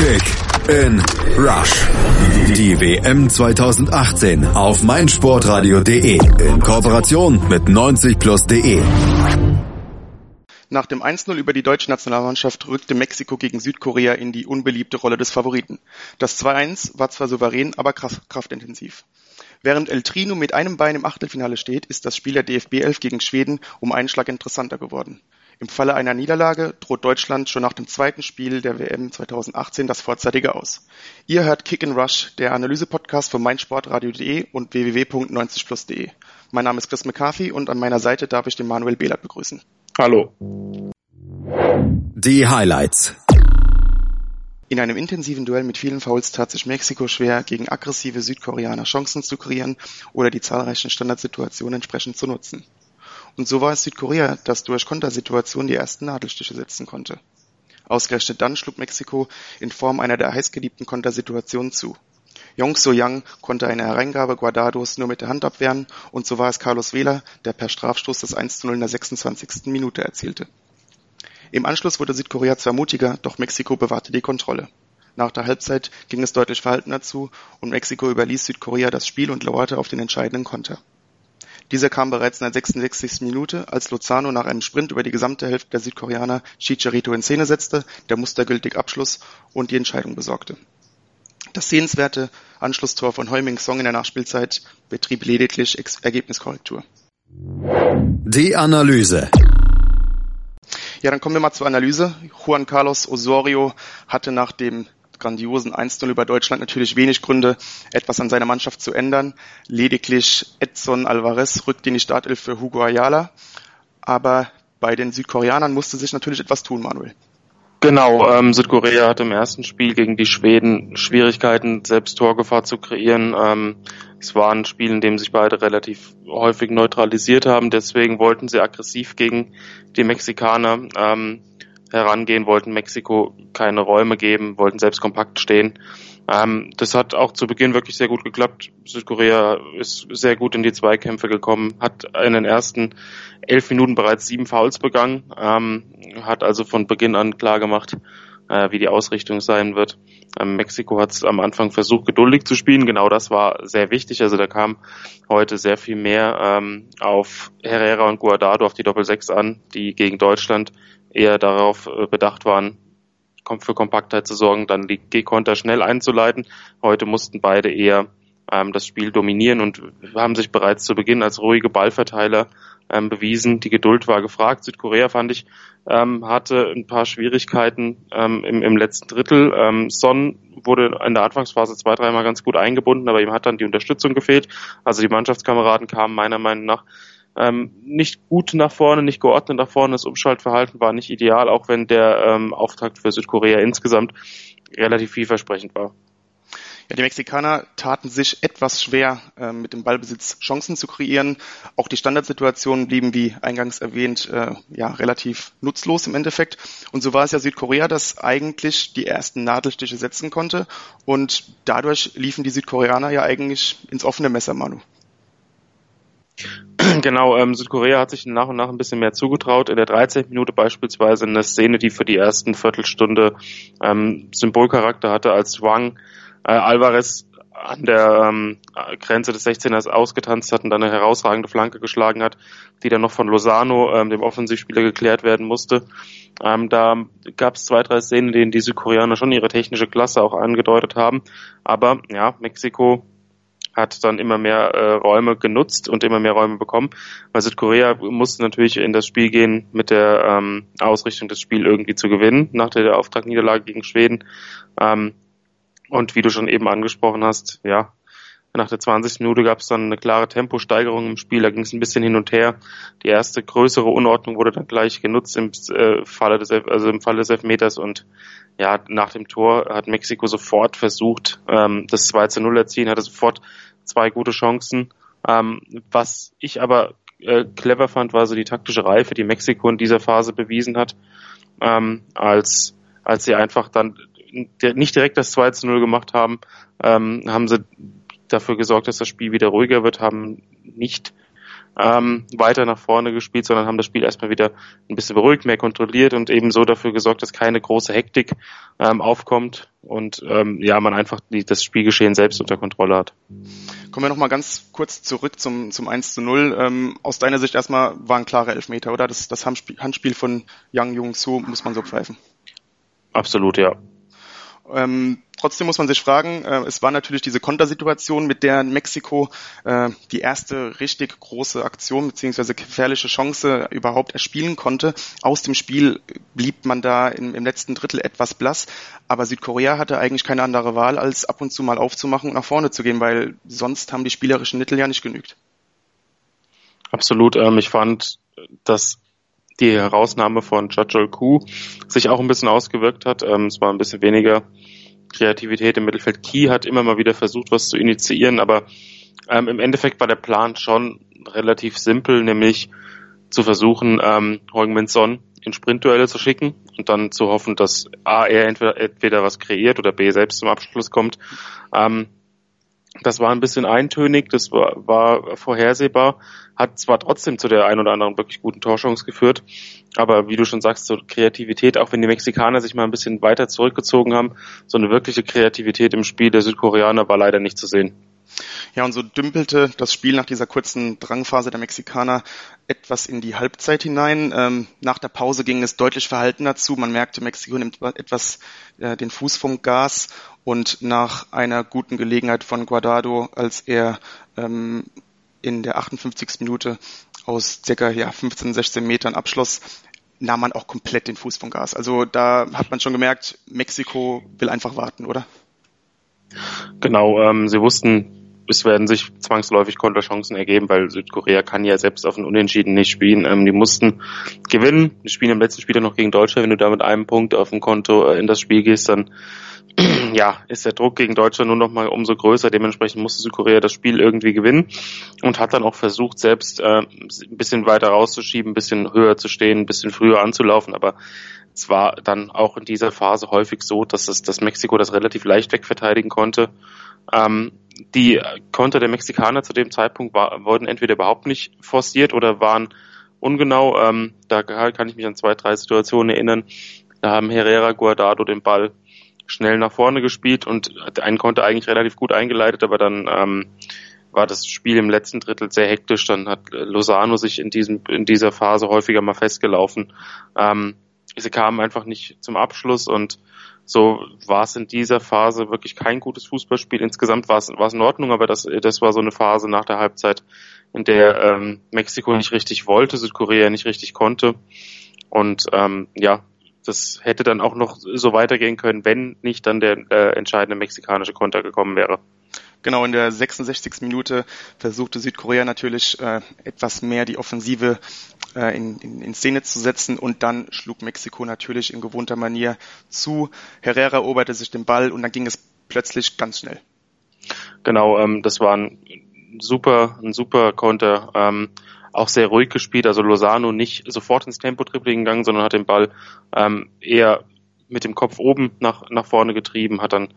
Kick in Rush. Die WM 2018 auf meinsportradio.de in Kooperation mit 90plus.de. Nach dem 1:0 über die deutsche Nationalmannschaft rückte Mexiko gegen Südkorea in die unbeliebte Rolle des Favoriten. Das 2:1 war zwar souverän, aber kraftintensiv. Während El Trino mit einem Bein im Achtelfinale steht, ist das Spiel der DFB 11 gegen Schweden um einen Schlag interessanter geworden. Im Falle einer Niederlage droht Deutschland schon nach dem zweiten Spiel der WM 2018 das vorzeitige Aus. Ihr hört Kick in Rush, der Analyse-Podcast von meinsportradio.de und www.90plus.de. Mein Name ist Chris McCarthy und an meiner Seite darf ich den Manuel Behlert begrüßen. Hallo. Die Highlights. In einem intensiven Duell mit vielen Fouls tat sich Mexiko schwer, gegen aggressive Südkoreaner Chancen zu kreieren oder die zahlreichen Standardsituationen entsprechend zu nutzen. Und so war es Südkorea, das durch Kontersituationen die ersten Nadelstiche setzen konnte. Ausgerechnet dann schlug Mexiko in Form einer der heißgeliebten Kontersituationen zu. Yong So-Young konnte eine Hereingabe Guardados nur mit der Hand abwehren und so war es Carlos Vela, der per Strafstoß das 1:0 in der 26. Minute erzielte. Im Anschluss wurde Südkorea zwar mutiger, doch Mexiko bewahrte die Kontrolle. Nach der Halbzeit ging es deutlich verhaltener zu und Mexiko überließ Südkorea das Spiel und lauerte auf den entscheidenden Konter. Dieser kam bereits in der 66. Minute, als Lozano nach einem Sprint über die gesamte Hälfte der Südkoreaner Chicharito in Szene setzte, der mustergültig abschloss und die Entscheidung besorgte. Das sehenswerte Anschlusstor von Heung-min Son in der Nachspielzeit betrieb lediglich Ergebniskorrektur. Die Analyse. Ja, dann kommen wir mal zur Analyse. Juan Carlos Osorio hatte nach dem grandiosen 1:0 über Deutschland natürlich wenig Gründe, etwas an seiner Mannschaft zu ändern. Lediglich Edson Alvarez rückte in die Startelf für Hugo Ayala. Aber bei den Südkoreanern musste sich natürlich etwas tun, Manuel. Genau, Südkorea hatte im ersten Spiel gegen die Schweden Schwierigkeiten, selbst Torgefahr zu kreieren. Es war ein Spiel, in dem sich beide relativ häufig neutralisiert haben. Deswegen wollten sie aggressiv gegen die Mexikaner herangehen, wollten Mexiko keine Räume geben, wollten selbst kompakt stehen. Das hat auch zu Beginn wirklich sehr gut geklappt. Südkorea ist sehr gut in die Zweikämpfe gekommen, hat in den ersten 11 Minuten bereits 7 Fouls begangen, hat also von Beginn an klar gemacht, wie die Ausrichtung sein wird. Mexiko hat es am Anfang versucht, geduldig zu spielen. Genau das war sehr wichtig. Also da kam heute sehr viel mehr auf Herrera und Guardado, auf die Doppel-6 an, die gegen Deutschland eher darauf bedacht waren, für Kompaktheit zu sorgen, dann die G-Konter schnell einzuleiten. Heute mussten beide eher das Spiel dominieren und haben sich bereits zu Beginn als ruhige Ballverteiler bewiesen. Die Geduld war gefragt. Südkorea, fand ich, hatte ein paar Schwierigkeiten im letzten Drittel. Son wurde in der Anfangsphase 2-3 Mal ganz gut eingebunden, aber ihm hat dann die Unterstützung gefehlt. Also die Mannschaftskameraden kamen meiner Meinung nach nicht gut nach vorne, nicht geordnet nach vorne. Das Umschaltverhalten war nicht ideal, auch wenn der Auftakt für Südkorea insgesamt relativ vielversprechend war. Ja, die Mexikaner taten sich etwas schwer, mit dem Ballbesitz Chancen zu kreieren. Auch die Standardsituationen blieben, wie eingangs erwähnt, relativ nutzlos im Endeffekt. Und so war es ja Südkorea, das eigentlich die ersten Nadelstiche setzen konnte. Und dadurch liefen die Südkoreaner ja eigentlich ins offene Messer, Manu. Genau, Südkorea hat sich nach und nach ein bisschen mehr zugetraut. In der 13. Minute beispielsweise eine Szene, die für die ersten Viertelstunde Symbolcharakter hatte, als Wang Alvarez an der Grenze des 16ers ausgetanzt hat und dann eine herausragende Flanke geschlagen hat, die dann noch von Lozano, dem Offensivspieler, geklärt werden musste. Da gab es 2-3 Szenen, in denen die Südkoreaner schon ihre technische Klasse auch angedeutet haben. Aber ja, Mexiko hat dann immer mehr Räume genutzt und immer mehr Räume bekommen, weil Südkorea musste natürlich in das Spiel gehen mit der Ausrichtung, das Spiel irgendwie zu gewinnen, nach der Auftaktniederlage gegen Schweden. Und wie du schon eben angesprochen hast, ja, nach der 20. Minute gab es dann eine klare Temposteigerung im Spiel, da ging es ein bisschen hin und her. Die erste größere Unordnung wurde dann gleich genutzt im Falle des Elfmeters und ja, nach dem Tor hat Mexiko sofort versucht, das 2:0 erzielen, hatte sofort 2 gute Chancen. Was ich aber clever fand, war so die taktische Reife, die Mexiko in dieser Phase bewiesen hat, als sie einfach dann nicht direkt das 2:0 gemacht haben, haben sie dafür gesorgt, dass das Spiel wieder ruhiger wird, haben nicht weiter nach vorne gespielt, sondern haben das Spiel erstmal wieder ein bisschen beruhigt, mehr kontrolliert und eben so dafür gesorgt, dass keine große Hektik aufkommt und man einfach das Spielgeschehen selbst unter Kontrolle hat. Kommen wir nochmal ganz kurz zurück zum 1:0. Aus deiner Sicht erstmal war ein klarer Elfmeter, oder? Das Handspiel von Yang Jung-Soo muss man so pfeifen. Absolut, ja. Trotzdem muss man sich fragen, es war natürlich diese Kontersituation, mit der Mexiko die erste richtig große Aktion bzw. gefährliche Chance überhaupt erspielen konnte. Aus dem Spiel blieb man da im letzten Drittel etwas blass, aber Südkorea hatte eigentlich keine andere Wahl, als ab und zu mal aufzumachen und nach vorne zu gehen, weil sonst haben die spielerischen Mittel ja nicht genügt. Absolut, ich fand, dass die Herausnahme von Cha-Chol-Koo sich auch ein bisschen ausgewirkt hat. Es war ein bisschen weniger Kreativität im Mittelfeld. Ki hat immer mal wieder versucht, was zu initiieren, aber im Endeffekt war der Plan schon relativ simpel, nämlich zu versuchen, Heung-Min Son in Sprintduelle zu schicken und dann zu hoffen, dass A, er entweder was kreiert oder B, selbst zum Abschluss kommt. Das war ein bisschen eintönig, das war vorhersehbar, hat zwar trotzdem zu der ein oder anderen wirklich guten Torchance geführt, aber wie du schon sagst, so Kreativität, auch wenn die Mexikaner sich mal ein bisschen weiter zurückgezogen haben, so eine wirkliche Kreativität im Spiel der Südkoreaner war leider nicht zu sehen. Ja, und so dümpelte das Spiel nach dieser kurzen Drangphase der Mexikaner etwas in die Halbzeit hinein. Nach der Pause ging es deutlich verhaltener zu. Man merkte, Mexiko nimmt etwas den Fuß vom Gas und nach einer guten Gelegenheit von Guardado, als er in der 58. Minute aus circa 15, 16 Metern abschloss, nahm man auch komplett den Fuß vom Gas. Also da hat man schon gemerkt, Mexiko will einfach warten, oder? Genau, sie wussten, es werden sich zwangsläufig Konterchancen ergeben, weil Südkorea kann ja selbst auf ein Unentschieden nicht spielen. Die mussten gewinnen. Die spielen im letzten Spiel noch gegen Deutschland. Wenn du da mit einem Punkt auf dem Konto in das Spiel gehst, dann ist der Druck gegen Deutschland nur noch mal umso größer. Dementsprechend musste Südkorea das Spiel irgendwie gewinnen und hat dann auch versucht, selbst ein bisschen weiter rauszuschieben, ein bisschen höher zu stehen, ein bisschen früher anzulaufen. Aber es war dann auch in dieser Phase häufig so, dass Mexiko das relativ leicht wegverteidigen konnte. Die Konter der Mexikaner zu dem Zeitpunkt wurden entweder überhaupt nicht forciert oder waren ungenau. Da kann ich mich an 2, 3 Situationen erinnern. Da haben Herrera, Guardado den Ball schnell nach vorne gespielt und einen Konter eigentlich relativ gut eingeleitet, aber dann war das Spiel im letzten Drittel sehr hektisch. Dann hat Lozano sich in dieser Phase häufiger mal festgelaufen. Sie kamen einfach nicht zum Abschluss und so war es in dieser Phase wirklich kein gutes Fußballspiel. Insgesamt war es in Ordnung, aber das war so eine Phase nach der Halbzeit, in der Mexiko nicht richtig wollte, Südkorea nicht richtig konnte. Und das hätte dann auch noch so weitergehen können, wenn nicht dann der entscheidende mexikanische Konter gekommen wäre. Genau, in der 66. Minute versuchte Südkorea natürlich etwas mehr die Offensive in Szene zu setzen und dann schlug Mexiko natürlich in gewohnter Manier zu. Herrera eroberte sich den Ball und dann ging es plötzlich ganz schnell. Genau, das war ein super Konter, auch sehr ruhig gespielt, also Lozano nicht sofort ins Tempo-Dribbling gegangen, sondern hat den Ball eher mit dem Kopf oben nach vorne getrieben, hat dann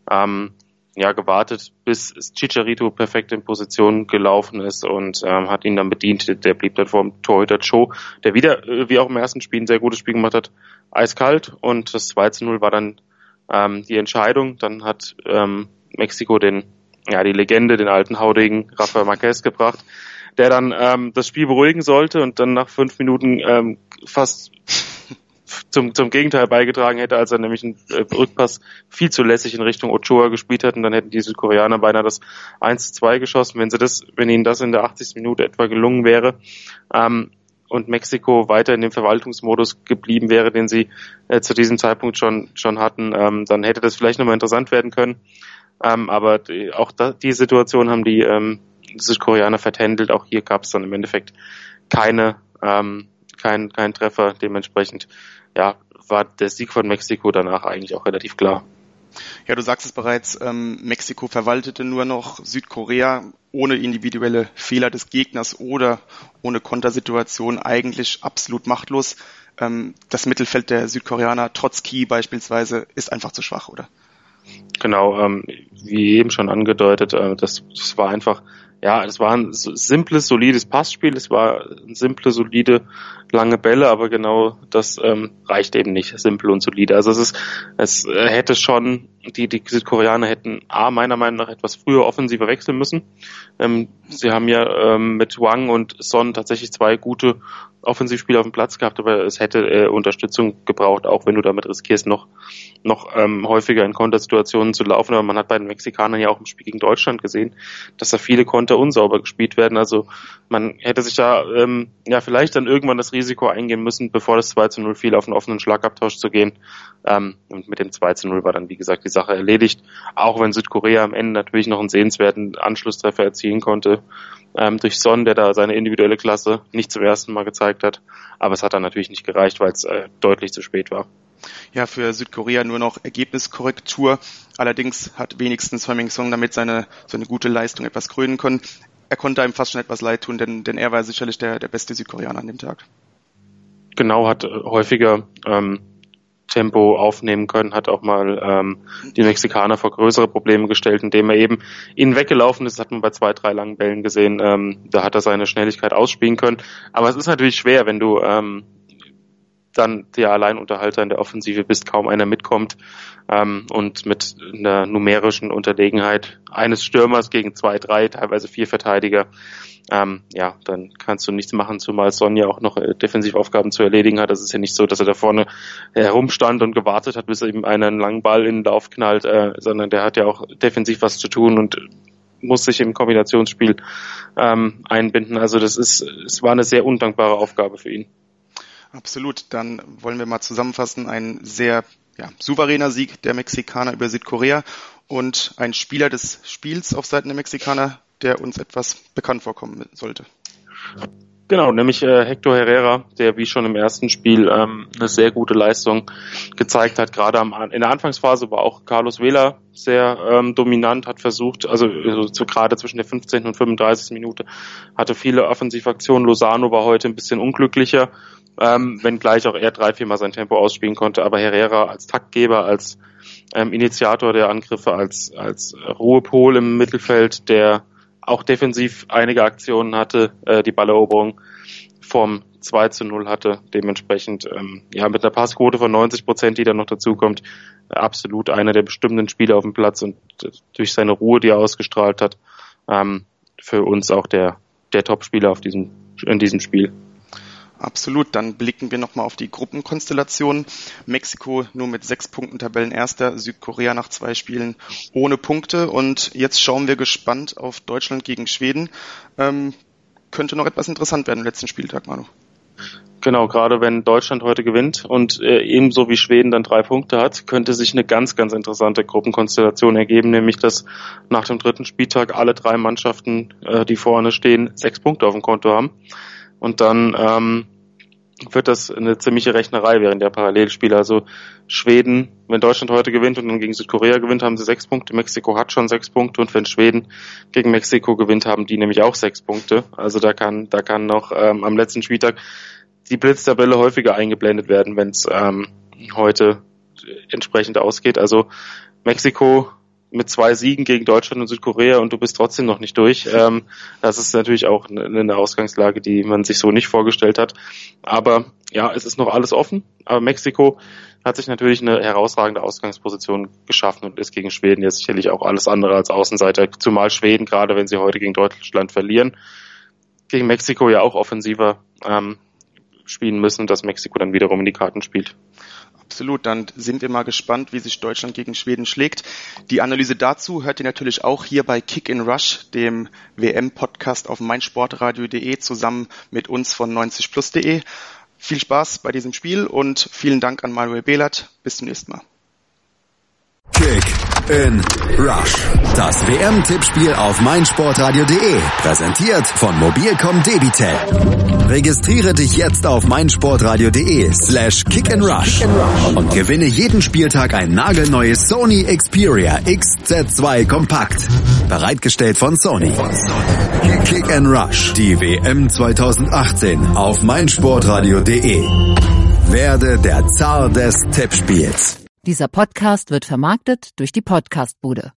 gewartet, bis Chicharito perfekt in Position gelaufen ist und hat ihn dann bedient. Der blieb dann vor dem Torhüter Cho, der wieder, wie auch im ersten Spiel, ein sehr gutes Spiel gemacht hat, eiskalt. Und das 2:0 war dann die Entscheidung. Dann hat Mexiko die Legende, den alten Haudegen Rafa Márquez gebracht, der dann das Spiel beruhigen sollte und dann nach 5 Minuten fast zum Gegenteil beigetragen hätte, als er nämlich einen Rückpass viel zu lässig in Richtung Ochoa gespielt hat und dann hätten die Südkoreaner beinahe das 1:2 geschossen, wenn ihnen das in der 80. Minute etwa gelungen wäre und Mexiko weiter in dem Verwaltungsmodus geblieben wäre, den sie zu diesem Zeitpunkt schon hatten, dann hätte das vielleicht nochmal interessant werden können. Aber die Situation haben die Südkoreaner vertändelt. Auch hier gab es dann im Endeffekt kein Treffer. Dementsprechend war der Sieg von Mexiko danach eigentlich auch relativ klar. Ja, du sagst es bereits, Mexiko verwaltete nur noch, Südkorea ohne individuelle Fehler des Gegners oder ohne Kontersituation eigentlich absolut machtlos. Das Mittelfeld der Südkoreaner, trotz Ki beispielsweise, ist einfach zu schwach, oder? Genau, wie eben schon angedeutet, das war einfach ja, es war ein simples, solides Passspiel, es war simple, solide, lange Bälle, aber genau das reicht eben nicht, simpel und solide. Also es hätte schon, die Südkoreaner hätten meiner Meinung nach etwas früher offensiver wechseln müssen. Sie haben ja mit Wang und Son tatsächlich 2 gute Offensivspieler auf dem Platz gehabt, aber es hätte Unterstützung gebraucht, auch wenn du damit riskierst, noch häufiger in Kontersituationen zu laufen. Aber man hat bei den Mexikanern ja auch im Spiel gegen Deutschland gesehen, dass da viele Konter unsauber gespielt werden. Also man hätte sich da vielleicht dann irgendwann das Risiko eingehen müssen, bevor das 2-0 fiel, auf einen offenen Schlagabtausch zu gehen. Und mit dem 2-0 war dann, wie gesagt, die Sache erledigt. Auch wenn Südkorea am Ende natürlich noch einen sehenswerten Anschlusstreffer erzielen konnte, durch Son, der da seine individuelle Klasse nicht zum ersten Mal gezeigt hat. Aber es hat dann natürlich nicht gereicht, weil es deutlich zu spät war. Ja, für Südkorea nur noch Ergebniskorrektur. Allerdings hat wenigstens Heung-min Son damit seine gute Leistung etwas krönen können. Er konnte einem fast schon etwas leid tun, denn er war sicherlich der beste Südkoreaner an dem Tag. Genau, hat häufiger Tempo aufnehmen können, hat auch mal die Mexikaner vor größere Probleme gestellt, indem er eben ihnen weggelaufen ist. Das hat man bei 2, 3 langen Bällen gesehen. Da hat er seine Schnelligkeit ausspielen können. Aber es ist natürlich schwer, wenn du dann der Alleinunterhalter in der Offensive bist, kaum einer mitkommt und mit einer numerischen Unterlegenheit eines Stürmers gegen 2, 3, teilweise 4 Verteidiger, dann kannst du nichts machen, zumal Sonja auch noch Defensivaufgaben zu erledigen hat. Das ist ja nicht so, dass er da vorne herumstand und gewartet hat, bis er eben einen langen Ball in den Lauf knallt, sondern der hat ja auch defensiv was zu tun und muss sich im Kombinationsspiel einbinden. Also es war eine sehr undankbare Aufgabe für ihn. Absolut. Dann wollen wir mal zusammenfassen. Ein sehr souveräner Sieg der Mexikaner über Südkorea und ein Spieler des Spiels auf Seiten der Mexikaner, der uns etwas bekannt vorkommen sollte. Genau, nämlich Hector Herrera, der wie schon im ersten Spiel eine sehr gute Leistung gezeigt hat. Gerade in der Anfangsphase war auch Carlos Vela sehr dominant, hat versucht, gerade zwischen der 15. und 35. Minute hatte viele Offensivaktionen. Lozano war heute ein bisschen unglücklicher, wenngleich auch er 3-4 Mal sein Tempo ausspielen konnte. Aber Herrera als Taktgeber, als Initiator der Angriffe, als Ruhepol im Mittelfeld, der auch defensiv einige Aktionen hatte, die Balleroberung vom 2-0 hatte, dementsprechend mit einer Passquote von 90%, die dann noch dazukommt, absolut einer der bestimmenden Spieler auf dem Platz und durch seine Ruhe, die er ausgestrahlt hat, für uns auch der Topspieler in diesem Spiel. Absolut, dann blicken wir nochmal auf die Gruppenkonstellation. Mexiko nur mit 6 Punkten Tabellenerster, Südkorea nach 2 Spielen ohne Punkte und jetzt schauen wir gespannt auf Deutschland gegen Schweden. Könnte noch etwas interessant werden am letzten Spieltag, Manu. Genau, gerade wenn Deutschland heute gewinnt und ebenso wie Schweden dann 3 Punkte hat, könnte sich eine ganz, ganz interessante Gruppenkonstellation ergeben, nämlich dass nach dem 3. Spieltag alle 3 Mannschaften, die vorne stehen, 6 Punkte auf dem Konto haben. Und dann wird das eine ziemliche Rechnerei während der Parallelspiele. Also Schweden, wenn Deutschland heute gewinnt und dann gegen Südkorea gewinnt, haben sie 6 Punkte. Mexiko hat schon 6 Punkte und wenn Schweden gegen Mexiko gewinnt, haben die nämlich auch 6 Punkte. Also da kann noch am letzten Spieltag die Blitztabelle häufiger eingeblendet werden, wenn es heute entsprechend ausgeht. Also Mexiko mit 2 Siegen gegen Deutschland und Südkorea und du bist trotzdem noch nicht durch. Das ist natürlich auch eine Ausgangslage, die man sich so nicht vorgestellt hat. Aber ja, es ist noch alles offen. Aber Mexiko hat sich natürlich eine herausragende Ausgangsposition geschaffen und ist gegen Schweden jetzt sicherlich auch alles andere als Außenseiter. Zumal Schweden, gerade wenn sie heute gegen Deutschland verlieren, gegen Mexiko ja auch offensiver spielen müssen, dass Mexiko dann wiederum in die Karten spielt. Absolut, dann sind wir mal gespannt, wie sich Deutschland gegen Schweden schlägt. Die Analyse dazu hört ihr natürlich auch hier bei Kick in Rush, dem WM-Podcast auf meinsportradio.de zusammen mit uns von 90plus.de. Viel Spaß bei diesem Spiel und vielen Dank an Manuel Behlert. Bis zum nächsten Mal. Kick in Rush. Das WM-Tippspiel auf meinsportradio.de. Präsentiert von Mobilcom Debitel. Registriere dich jetzt auf meinsportradio.de/kickandrush und gewinne jeden Spieltag ein nagelneues Sony Xperia XZ2 Kompakt. Bereitgestellt von Sony. Kick and Rush. Die WM 2018 auf meinsportradio.de. Werde der Zar des Tippspiels. Dieser Podcast wird vermarktet durch die Podcastbude.